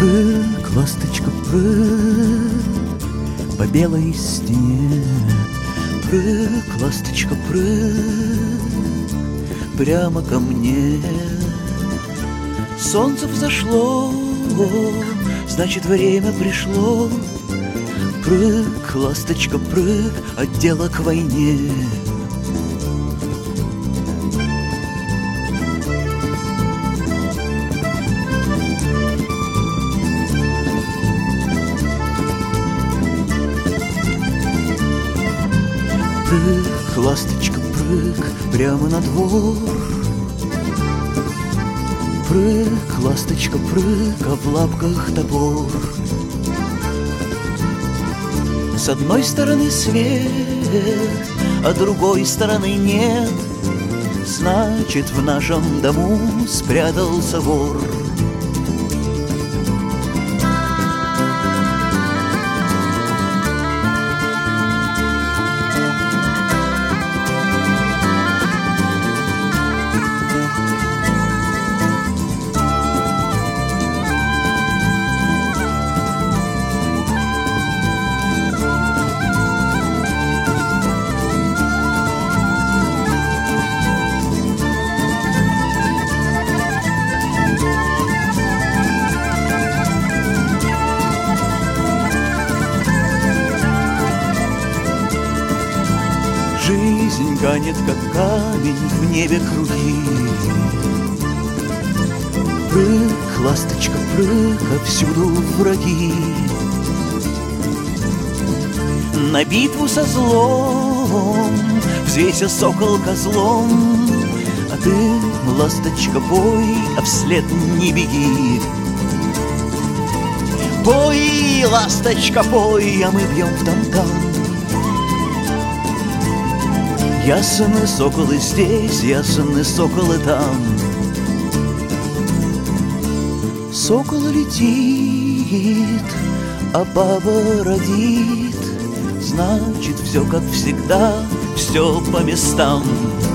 Прыг, ласточка, прыг по белой стене. Прыг, ласточка, прыг прямо ко мне. Солнце взошло, значит, время пришло. Прыг, ласточка, прыг от дела к войне. Прыг, ласточка, прыг прямо на двор. Прыг, ласточка, прыг, а в лапках топор. С одной стороны свет, а другой стороны нет. Значит, в нашем дому спрятался вор. Жизнь канет, как камень в небе круги. Прыг, ласточка, прыг, а всюду враги. На битву со злом взвейся, сокол, козлом. А ты, ласточка, пой, а вслед не беги. Пой, ласточка, пой, а мы бьем в там-там. Ясны соколы здесь, ясны соколы там. Сокол летит, а баба родит. Значит, все как всегда, все по местам.